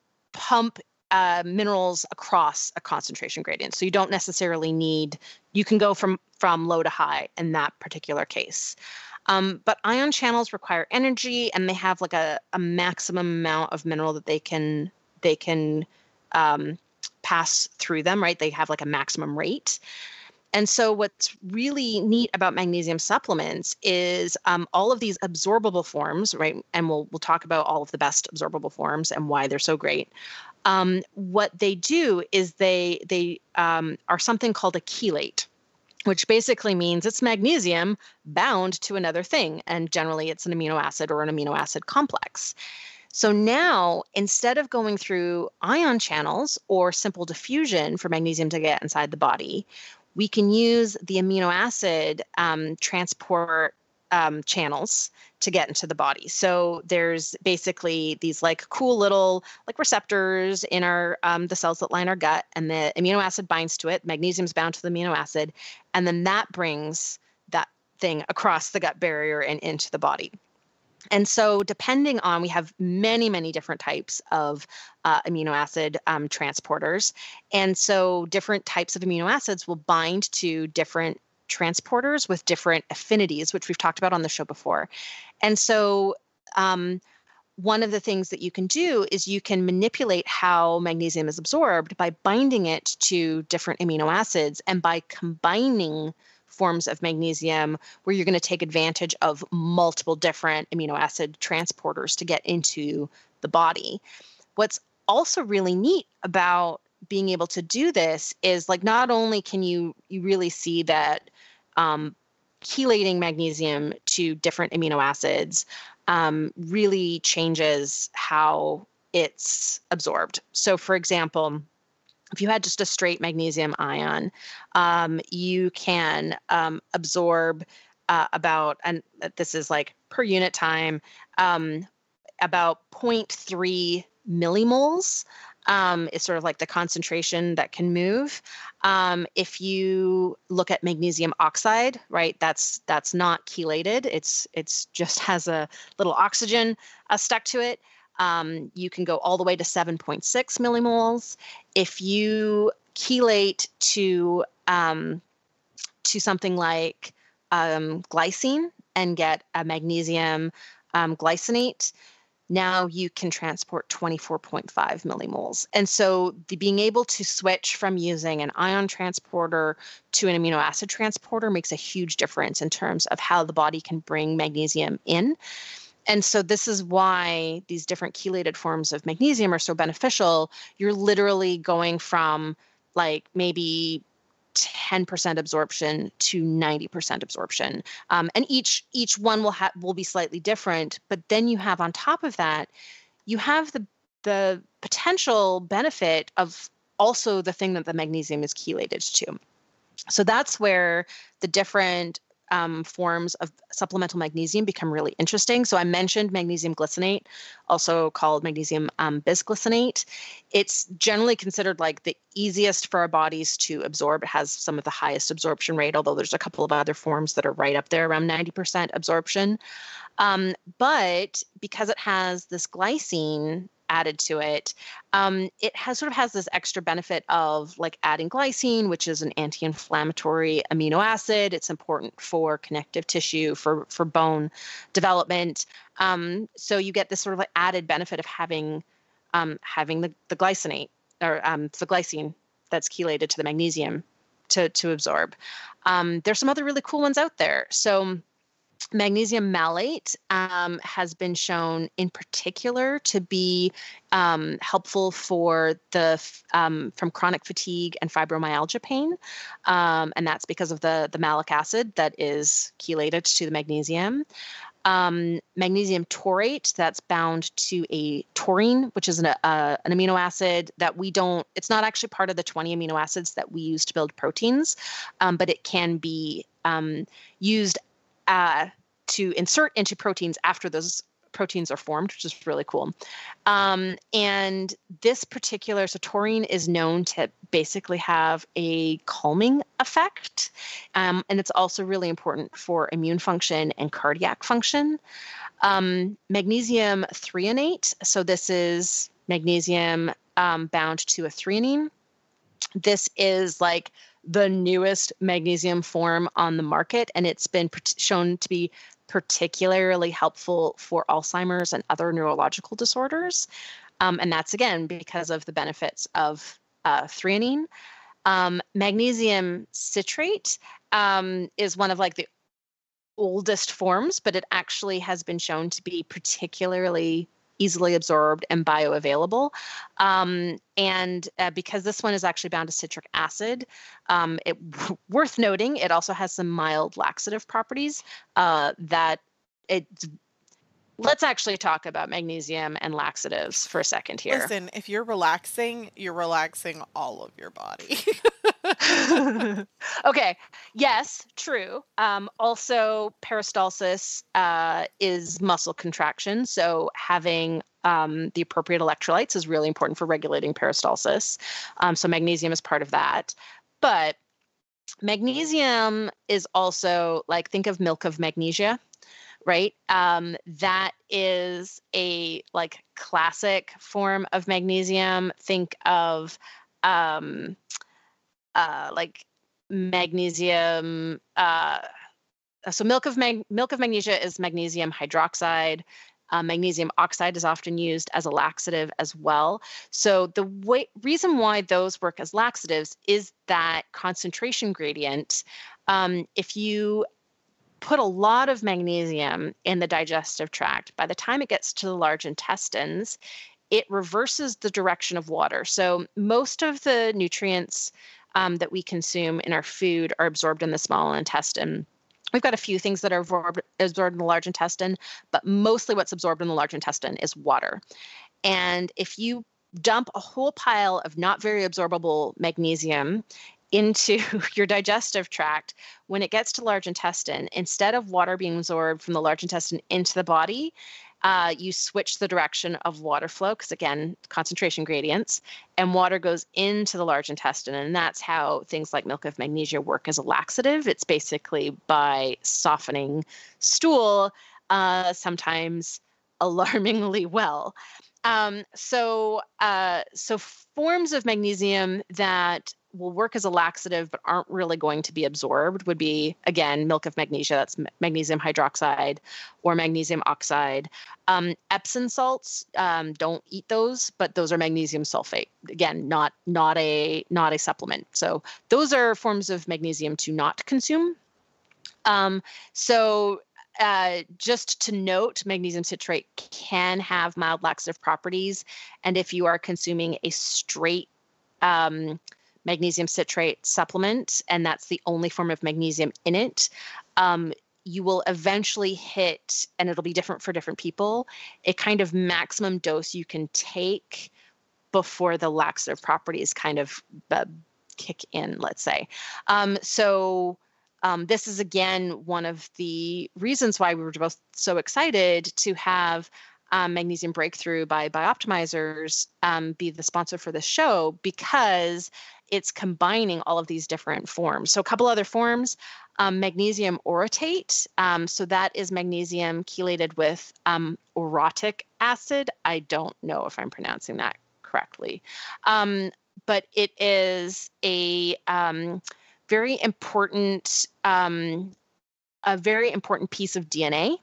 pump uh, minerals across a concentration gradient. So you don't necessarily need, you can go from, from low to high in that particular case. Um, but ion channels require energy, and they have like a, a maximum amount of mineral that they can they can um, pass through them, right? They have like a maximum rate. And so what's really neat about magnesium supplements is um, all of these absorbable forms, right? And we'll we'll talk about all of the best absorbable forms and why they're so great. Um, what they do is they they um, are something called a chelate, which basically means it's magnesium bound to another thing. And generally it's an amino acid or an amino acid complex. So now, instead of going through ion channels or simple diffusion for magnesium to get inside the body, we can use the amino acid um, transport um, channels to get into the body. So there's basically these like cool little like receptors in our um, the cells that line our gut, and the amino acid binds to it. Magnesium's bound to the amino acid, and then that brings that thing across the gut barrier and into the body. And so depending on, we have many, many different types of uh, amino acid um, transporters. And so different types of amino acids will bind to different transporters with different affinities, which we've talked about on the show before. And so um, one of the things that you can do is you can manipulate how magnesium is absorbed by binding it to different amino acids and by combining forms of magnesium where you're going to take advantage of multiple different amino acid transporters to get into the body. What's also really neat about being able to do this is like not only can you you really see that um, chelating magnesium to different amino acids um, really changes how it's absorbed. So for example, if you had just a straight magnesium ion, um, you can um, absorb uh, about, and this is like per unit time, um, about zero point three millimoles um, is sort of like the concentration that can move. Um, if you look at magnesium oxide, right, that's that's not chelated. It's it's just has a little oxygen uh, stuck to it. Um, you can go all the way to seven point six millimoles. If you chelate to um, to something like um, glycine and get a magnesium um, glycinate, now you can transport twenty-four point five millimoles. And so the being able to switch from using an ion transporter to an amino acid transporter makes a huge difference in terms of how the body can bring magnesium in. And so this is why these different chelated forms of magnesium are so beneficial. You're literally going from like maybe ten percent absorption to ninety percent absorption. Um, and each each one will have will be slightly different. But then you have on top of that, you have the the potential benefit of also the thing that the magnesium is chelated to. So that's where the different um, forms of supplemental magnesium become really interesting. So I mentioned magnesium glycinate, also called magnesium um, bisglycinate. It's generally considered like the easiest for our bodies to absorb. It has some of the highest absorption rate, although there's a couple of other forms that are right up there around ninety percent absorption. Um, but because it has this glycine added to it, um, it has sort of has this extra benefit of like adding glycine, which is an anti-inflammatory amino acid. It's important for connective tissue, for for bone development. Um, so you get this sort of like added benefit of having um, having the, the glycinate or um, the glycine that's chelated to the magnesium to to absorb. Um, there's some other really cool ones out there. So magnesium malate um, has been shown in particular to be um, helpful for the um, from chronic fatigue and fibromyalgia pain, um, and that's because of the the malic acid that is chelated to the magnesium. Um, magnesium taurate, that's bound to a taurine, which is an, uh, an amino acid that we don't, it's not actually part of the twenty amino acids that we use to build proteins, um, but it can be um, used uh, to insert into proteins after those proteins are formed, which is really cool. Um, and this particular, so taurine is known to basically have a calming effect. Um, and it's also really important for immune function and cardiac function. Um, magnesium threonate, so this is magnesium um, bound to a threonine. This is like the newest magnesium form on the market, and it's been shown to be particularly helpful for Alzheimer's and other neurological disorders. Um, and that's, again, because of the benefits of uh, threonine. Um, magnesium citrate um, is one of like the oldest forms, but it actually has been shown to be particularly easily absorbed and bioavailable. Um, and uh, because this one is actually bound to citric acid, um, it worth noting, it also has some mild laxative properties uh, that it. Let's actually talk about magnesium and laxatives for a second here. Listen, if you're relaxing, you're relaxing all of your body. Okay. Yes, true. Um, also, peristalsis uh, is muscle contraction. So having um, the appropriate electrolytes is really important for regulating peristalsis. Um, so magnesium is part of that. But magnesium is also like, think of milk of magnesia, right? Um, that is a like classic form of magnesium. Think of um, uh, like magnesium. Uh, so milk of mag- milk of magnesia is magnesium hydroxide. Uh, magnesium oxide is often used as a laxative as well. So the way, reason why those work as laxatives is that concentration gradient. Um, if you put a lot of magnesium in the digestive tract, by the time it gets to the large intestines, it reverses the direction of water. So most of the nutrients um, that we consume in our food are absorbed in the small intestine. We've got a few things that are absorbed, absorbed in the large intestine, but mostly what's absorbed in the large intestine is water. And if you dump a whole pile of not very absorbable magnesium into your digestive tract, when it gets to large intestine, instead of water being absorbed from the large intestine into the body, uh, you switch the direction of water flow, because again, concentration gradients, and water goes into the large intestine. And that's how things like milk of magnesia work as a laxative. It's basically by softening stool, uh, sometimes alarmingly well. Um, so, uh, so forms of magnesium that will work as a laxative but aren't really going to be absorbed would be, again, milk of magnesia, that's magnesium hydroxide or magnesium oxide. Um, Epsom salts, um, don't eat those, but those are magnesium sulfate. Again, not not a not a supplement. So those are forms of magnesium to not consume. Um, so uh, just to note, magnesium citrate can have mild laxative properties, and if you are consuming a straight um, magnesium citrate supplement, and that's the only form of magnesium in it, um, you will eventually hit, and it'll be different for different people, a kind of maximum dose you can take before the laxative properties kind of uh, kick in, let's say. Um, so um, this is, again, one of the reasons why we were both so excited to have Um, Magnesium Breakthrough by Bioptimizers um, be the sponsor for this show, because it's combining all of these different forms. So a couple other forms, um, magnesium orotate. Um, so that is magnesium chelated with um, orotic acid. I don't know if I'm pronouncing that correctly. Um, but it is a um, very important, um, a very important piece of D N A.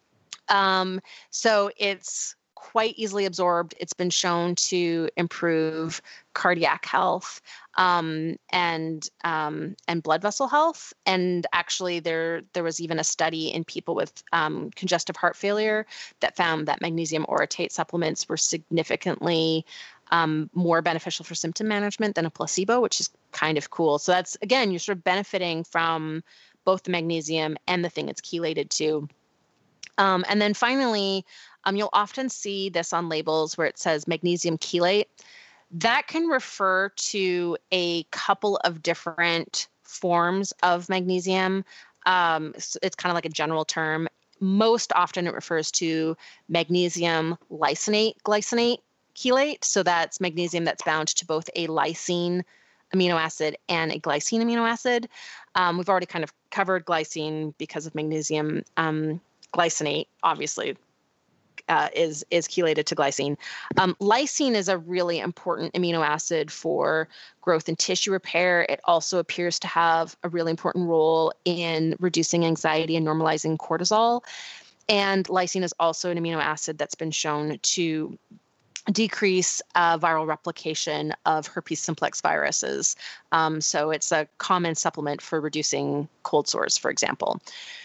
Um, so it's quite easily absorbed. It's been shown to improve cardiac health um, and um, and blood vessel health. And actually, there there was even a study in people with um, congestive heart failure that found that magnesium orotate supplements were significantly um, more beneficial for symptom management than a placebo, which is kind of cool. So that's, again, you're sort of benefiting from both the magnesium and the thing it's chelated to. Um, and then finally, um, you'll often see this on labels where it says magnesium chelate. That can refer to a couple of different forms of magnesium. Um, it's it's kind of like a general term. Most often it refers to magnesium lysine glycinate chelate. So that's magnesium that's bound to both a lysine amino acid and a glycine amino acid. Um, we've already kind of covered glycine because of magnesium um, glycinate, obviously, uh, is is chelated to glycine. Um, lysine is a really important amino acid for growth and tissue repair. It also appears to have a really important role in reducing anxiety and normalizing cortisol. And lysine is also an amino acid that's been shown to decrease uh, viral replication of herpes simplex viruses. Um, so it's a common supplement for reducing cold sores, for example.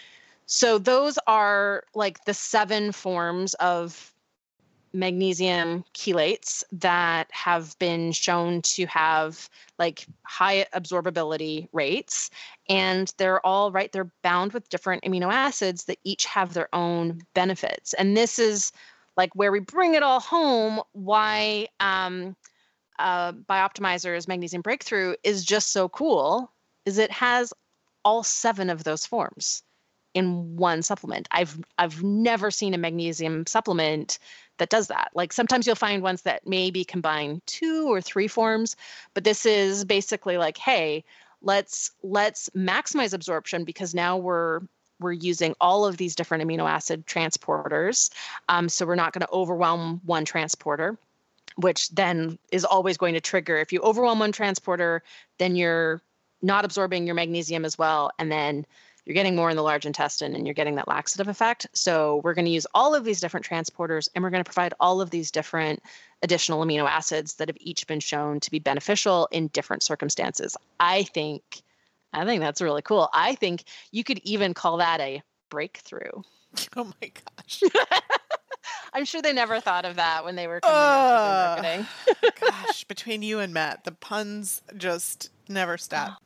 So those are like the seven forms of magnesium chelates that have been shown to have like high absorbability rates. And they're all right, they're bound with different amino acids that each have their own benefits. And this is like where we bring it all home, why um, uh, Bioptimizers Magnesium Breakthrough is just so cool, is it has all seven of those forms in one supplement. I've I've never seen a magnesium supplement that does that. Like sometimes you'll find ones that maybe combine two or three forms, but this is basically like, hey, let's let's maximize absorption because now we're we're using all of these different amino acid transporters. Um, so we're not going to overwhelm one transporter, which then is always going to trigger. If you overwhelm one transporter, then you're not absorbing your magnesium as well, and then you're getting more in the large intestine and you're getting that laxative effect. So we're going to use all of these different transporters and we're going to provide all of these different additional amino acids that have each been shown to be beneficial in different circumstances. I think, I think that's really cool. I think you could even call that a breakthrough. Oh my gosh. I'm sure they never thought of that when they were coming up with their marketing. Gosh, between you and Matt, the puns just never stop.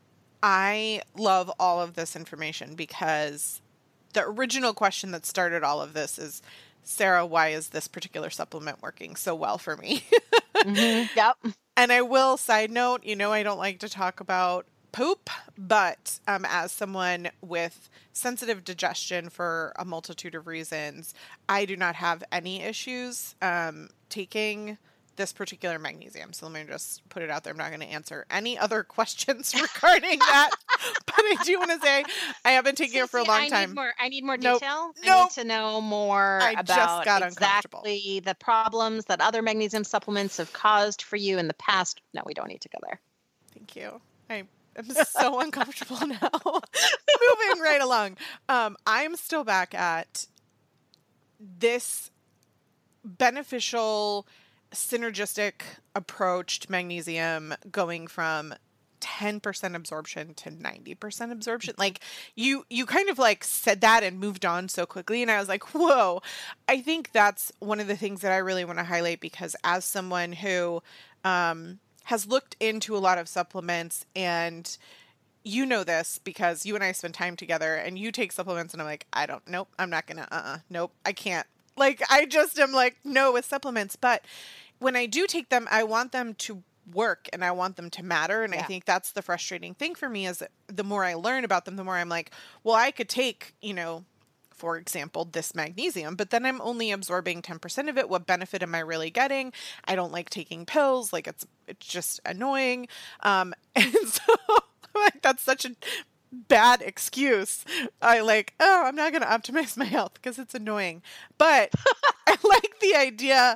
I love all of this information because the original question that started all of this is, Sarah, why is this particular supplement working so well for me? Mm-hmm. Yep. And I will side note, you know, I don't like to talk about poop, but um, as someone with sensitive digestion for a multitude of reasons, I do not have any issues um, taking this particular magnesium. So let me just put it out there. I'm not going to answer any other questions regarding that, but I do want to say I have been taking See, it for a see, long I time. Need more, I need more Nope. detail. I Nope. need to know more I just about got uncomfortable. exactly the problems that other magnesium supplements have caused for you in the past. No, we don't need to go there. Thank you. I am so uncomfortable now. Moving right along. Um, I'm still back at this beneficial, synergistic approach to magnesium going from ten percent absorption to ninety percent absorption. Like you, you kind of like said that and moved on so quickly. And I was like, whoa, I think that's one of the things that I really want to highlight, because as someone who, um, has looked into a lot of supplements, and you know this because you and I spend time together, and you take supplements and I'm like, I don't, nope, I'm not gonna, uh-uh, nope, I can't. Like, I just am like, no with supplements. But when I do take them, I want them to work and I want them to matter. And yeah. I think that's the frustrating thing for me, is that the more I learn about them, the more I'm like, well, I could take, you know, for example, this magnesium, but then I'm only absorbing ten percent of it. What benefit am I really getting? I don't like taking pills. Like it's, it's just annoying. Um, and so like, that's such a bad excuse. I like, oh, I'm not going to optimize my health because it's annoying. But I like the idea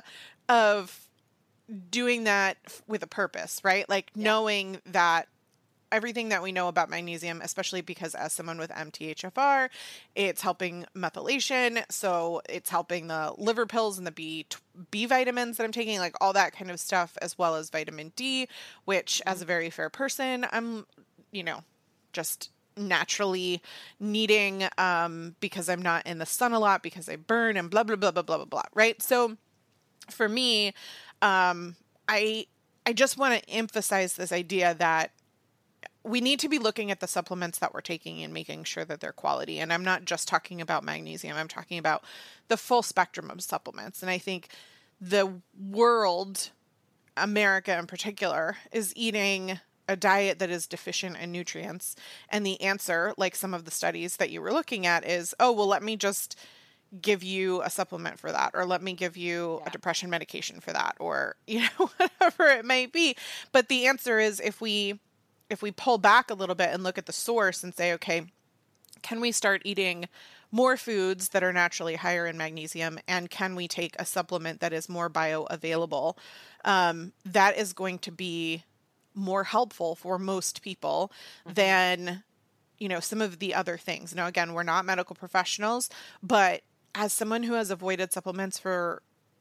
of doing that with a purpose, right? Like yeah. knowing that everything that we know about magnesium, especially because as someone with M T H F R, it's helping methylation. So it's helping the liver pills and the B, B vitamins that I'm taking, like all that kind of stuff, as well as vitamin D, which mm-hmm. as a very fair person, I'm, you know, just naturally needing, um, because I'm not in the sun a lot, because I burn and blah, blah, blah, blah, blah, blah, blah. Right. So for me, um, I, I just want to emphasize this idea that we need to be looking at the supplements that we're taking and making sure that they're quality. And I'm not just talking about magnesium. I'm talking about the full spectrum of supplements. And I think the world, America in particular, is eating a diet that is deficient in nutrients. And the answer, like some of the studies that you were looking at, is, oh, well, let me just give you a supplement for that, or let me give you yeah. a depression medication for that, or, you know, whatever it may be. But the answer is, if we if we pull back a little bit and look at the source and say, okay, can we start eating more foods that are naturally higher in magnesium? And can we take a supplement that is more bioavailable? Um, that is going to be more helpful for most people mm-hmm. than, you know, some of the other things. Now, again, we're not medical professionals, but as someone who has avoided supplements for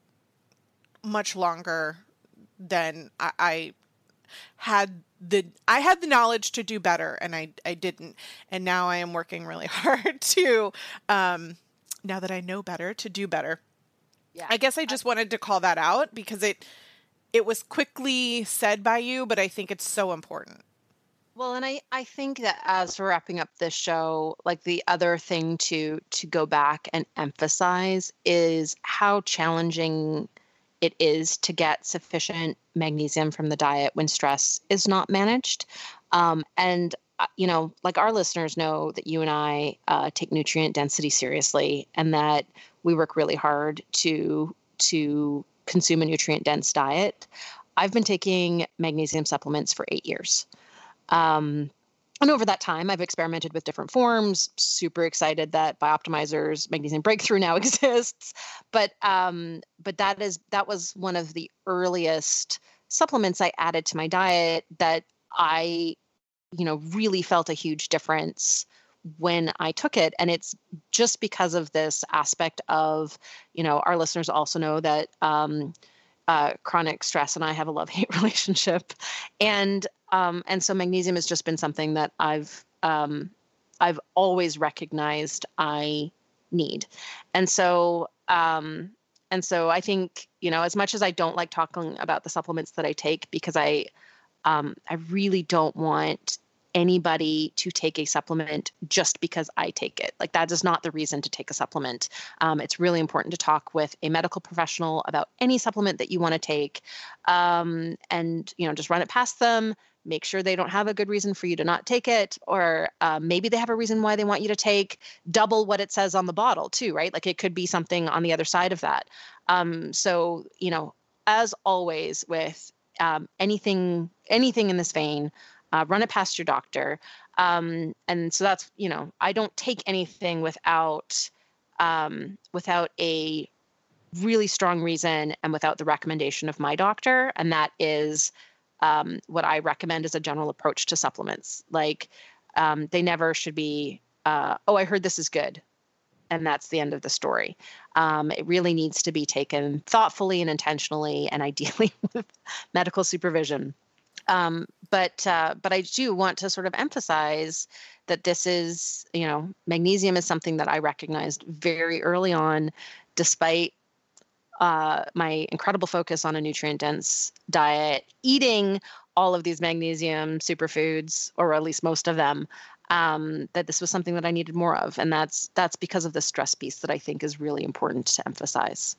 much longer than I, I had the, I had the knowledge to do better, and I, I didn't. And now I am working really hard to, um, now that I know better, to do better. Yeah. I guess I just I, wanted to call that out because it, it was quickly said by you, but I think it's so important. Well, and I, I think that as we're wrapping up this show, like the other thing to to go back and emphasize is how challenging it is to get sufficient magnesium from the diet when stress is not managed. Um, and, uh, you know, like our listeners know that you and I uh, take nutrient density seriously, and that we work really hard to to consume a nutrient dense diet. I've been taking magnesium supplements for eight years. Um, and over that time, I've experimented with different forms, super excited that Bioptimizer's Magnesium Breakthrough now exists. But um, but that is that was one of the earliest supplements I added to my diet that I, you know, really felt a huge difference when I took it. And it's just because of this aspect of, you know, our listeners also know that um, uh, chronic stress and I have a love-hate relationship. And Um, and so magnesium has just been something that I've um, I've always recognized I need. And so um, and so I think, you know, as much as I don't like talking about the supplements that I take, because I um, I really don't want anybody to take a supplement just because I take it. Like, that is not the reason to take a supplement. Um, it's really important to talk with a medical professional about any supplement that you want to take, um, and, you know, just run it past them. Make sure they don't have a good reason for you to not take it, or uh, maybe they have a reason why they want you to take double what it says on the bottle too, right? Like, it could be something on the other side of that. Um, so, you know, as always with um, anything, anything in this vein, uh, run it past your doctor. Um, and so that's, you know, I don't take anything without, um, without a really strong reason and without the recommendation of my doctor. And that is um, what I recommend as a general approach to supplements. Like, um, they never should be, uh, oh, I heard this is good, and that's the end of the story. Um, it really needs to be taken thoughtfully and intentionally, and ideally with medical supervision. Um, but uh, but I do want to sort of emphasize that this is, you know, magnesium is something that I recognized very early on, despite uh, my incredible focus on a nutrient-dense diet, eating all of these magnesium superfoods, or at least most of them, um, that this was something that I needed more of. And that's that's because of the stress piece that I think is really important to emphasize.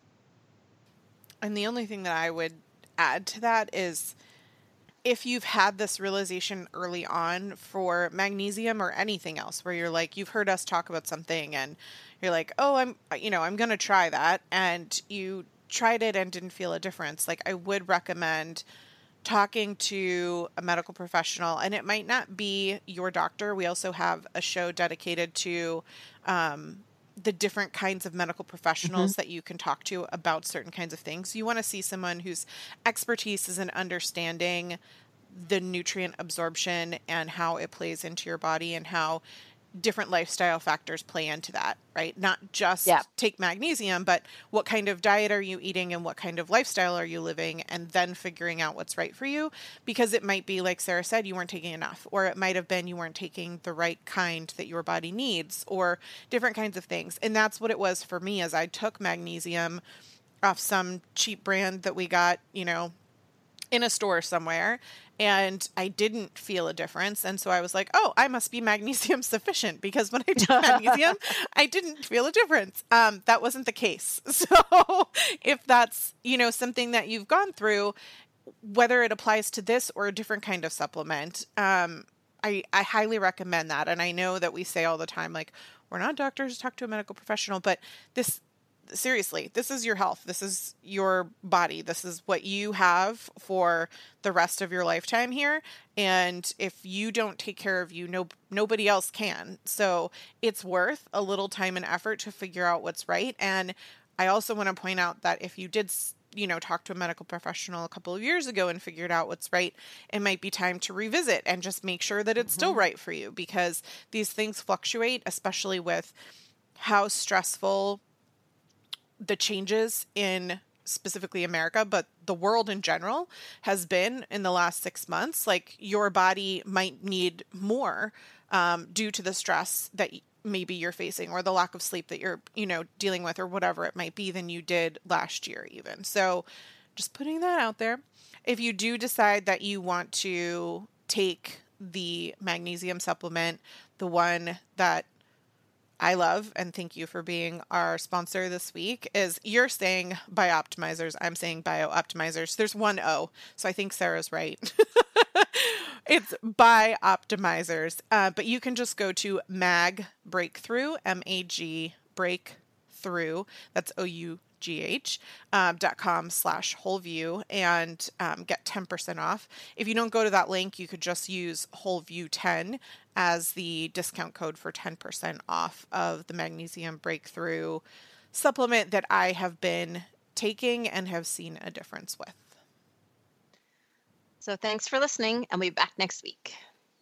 And the only thing that I would add to that is, if you've had this realization early on for magnesium or anything else, where you're like, you've heard us talk about something and you're like, oh, I'm, you know, I'm going to try that. And you tried it and didn't feel a difference. Like, I would recommend talking to a medical professional, and it might not be your doctor. We also have a show dedicated to, um, the different kinds of medical professionals mm-hmm. that you can talk to about certain kinds of things. You want to see someone whose expertise is in understanding the nutrient absorption and how it plays into your body and how different lifestyle factors play into that, right? Not just yeah. take magnesium, but what kind of diet are you eating and what kind of lifestyle are you living, and then figuring out what's right for you. Because it might be, like Sarah said, you weren't taking enough, or it might have been you weren't taking the right kind that your body needs, or different kinds of things. And that's what it was for me, as I took magnesium off some cheap brand that we got, you know, in a store somewhere, and I didn't feel a difference. And so I was like, oh, I must be magnesium sufficient, because when I took magnesium, I didn't feel a difference. Um, that wasn't the case. So if that's, you know, something that you've gone through, whether it applies to this or a different kind of supplement, um, I, I highly recommend that. And I know that we say all the time, like, we're not doctors, talk to a medical professional, but this, seriously, this is your health. This is your body. This is what you have for the rest of your lifetime here. And if you don't take care of you, no, nobody else can. So it's worth a little time and effort to figure out what's right. And I also want to point out that if you did, you know, talk to a medical professional a couple of years ago and figured out what's right, it might be time to revisit and just make sure that it's mm-hmm. still right for you, because these things fluctuate, especially with how stressful the changes in specifically America, but the world in general has been in the last six months. Like, your body might need more um, due to the stress that maybe you're facing, or the lack of sleep that you're, you know, dealing with, or whatever it might be, than you did last year even. So just putting that out there. If you do decide that you want to take the magnesium supplement, the one that I love, and thank you for being our sponsor this week, is, you're saying Bioptimizers, I'm saying Bio-Optimizers. There's one O, so I think Sarah's right. It's Bioptimizers, uh, but you can just go to Mag Breakthrough, M A G Breakthrough, that's O U G H, um, dot com slash WholeView, and um, get ten percent off. If you don't go to that link, you could just use WholeView ten as the discount code for ten percent off of the Magnesium Breakthrough supplement that I have been taking and have seen a difference with. So thanks for listening, and we'll be back next week.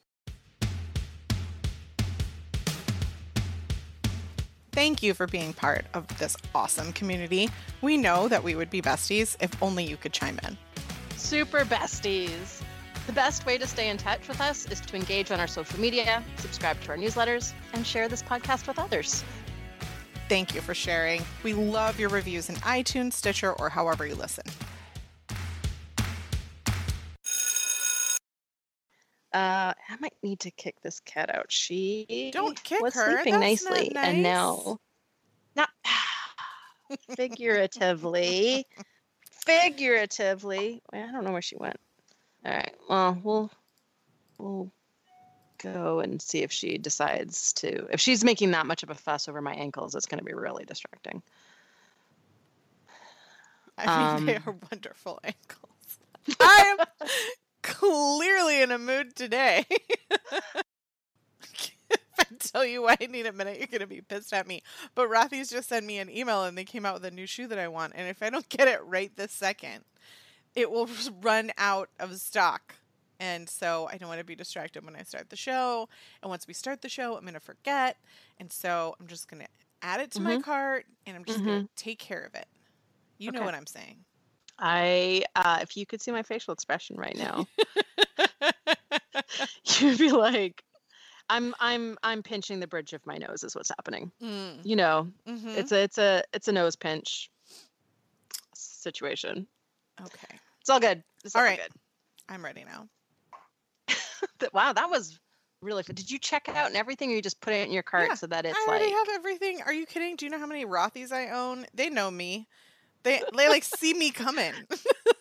Thank you for being part of this awesome community. We know that we would be besties if only you could chime in. Super besties. The best way to stay in touch with us is to engage on our social media, subscribe to our newsletters, and share this podcast with others. Thank you for sharing. We love your reviews in iTunes, Stitcher, or however you listen. Uh, I might need to kick this cat out. She Don't kick was her. sleeping That's nicely, not and nice. now, not figuratively, figuratively. I don't know where she went. All right. Well, we'll we'll go and see if she decides to. If she's making that much of a fuss over my ankles, it's going to be really distracting. I mean, they are wonderful ankles. I am clearly in a mood today. If I tell you why I need a minute, you're going to be pissed at me. But Rothy's just sent me an email and they came out with a new shoe that I want. And if I don't get it right this second, it will run out of stock. And so I don't want to be distracted when I start the show. And once we start the show, I'm going to forget. And so I'm just going to add it to mm-hmm. my cart and I'm just mm-hmm. going to take care of it. You okay. know what I'm saying. I, uh, if you could see my facial expression right now, you'd be like, I'm, I'm, I'm pinching the bridge of my nose is what's happening. Mm. You know, mm-hmm. it's a, it's a, it's a nose pinch situation. Okay. It's all good. It's all, all right. good. I'm ready now. Wow. That was really fun. Did you check it out and everything or you just put it in your cart yeah, so that it's I like. I already have everything. Are you kidding? Do you know how many Rothy's I own? They know me. They they like see me coming.